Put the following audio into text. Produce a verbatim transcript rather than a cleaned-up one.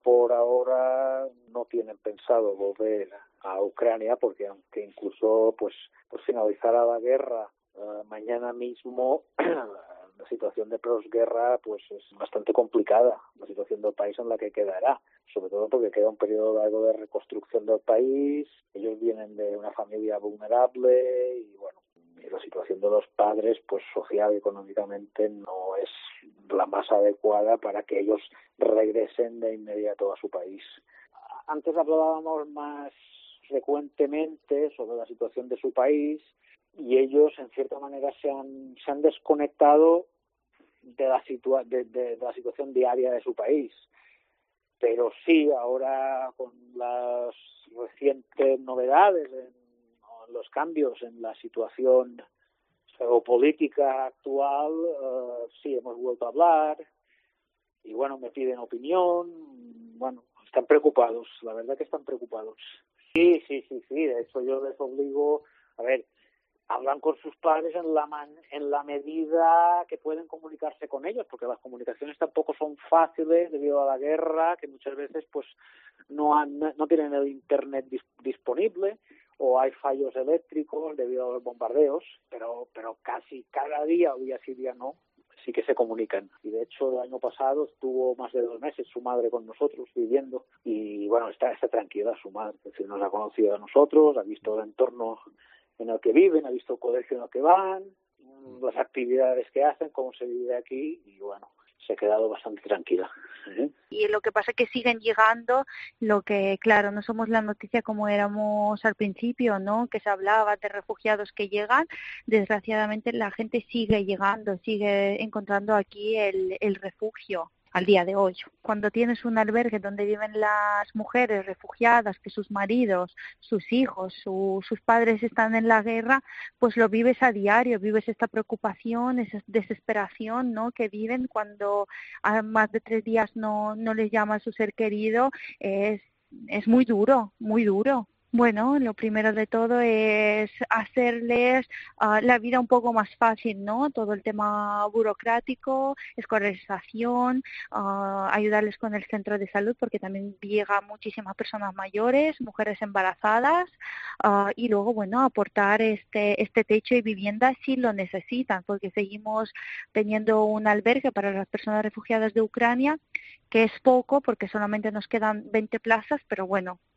por ahora no tienen pensado volver a Ucrania, porque aunque incluso pues, pues finalizara la guerra uh, mañana mismo, la situación de posguerra pues es bastante complicada, la situación del país en la que quedará, sobre todo porque queda un periodo largo de reconstrucción del país, ellos vienen de una familia vulnerable y bueno, y la situación de los padres pues social y económicamente no es la más adecuada para que ellos regresen de inmediato a su país. Antes hablábamos más frecuentemente sobre la situación de su país y ellos en cierta manera se han, se han desconectado de la, situa- de, de, de la situación diaria de su país. Pero sí, ahora con las recientes novedades, en, en los cambios en la situación geopolítica actual, uh, sí, hemos vuelto a hablar y bueno, me piden opinión, bueno, están preocupados, la verdad que están preocupados. Sí, sí, sí, sí, de hecho yo les obligo, a ver, hablan con sus padres en la man, en la medida que pueden comunicarse con ellos, porque las comunicaciones tampoco son fáciles debido a la guerra, que muchas veces pues no han, no tienen el internet dis, disponible o hay fallos eléctricos debido a los bombardeos, pero pero casi cada día, o día sí día no, sí que se comunican. Y de hecho el año pasado estuvo más de dos meses su madre con nosotros viviendo y bueno, está, está tranquila su madre, es decir, nos ha conocido a nosotros, ha visto el entorno en el que viven, ha visto el colegio en el que van, las actividades que hacen, cómo se vive aquí y bueno, se ha quedado bastante tranquila. ¿Eh? Y lo que pasa es que siguen llegando, lo que, claro, no somos la noticia como éramos al principio, ¿no? Que se hablaba de refugiados que llegan. Desgraciadamente la gente sigue llegando, sigue encontrando aquí el, el refugio al día de hoy. Cuando tienes un albergue donde viven las mujeres refugiadas, que sus maridos, sus hijos, su, sus padres están en la guerra, pues lo vives a diario, vives esta preocupación, esa desesperación, ¿no? Que viven cuando a más de tres días no, no les llama a su ser querido, es, es muy duro, muy duro. Bueno, lo primero de todo es hacerles uh, la vida un poco más fácil, ¿no? Todo el tema burocrático, escolarización, uh, ayudarles con el centro de salud, porque también llega muchísimas personas mayores, mujeres embarazadas, uh, y luego, bueno, aportar este, este techo y vivienda si lo necesitan, porque seguimos teniendo un albergue para las personas refugiadas de Ucrania, que es poco, porque solamente nos quedan veinte plazas, pero bueno,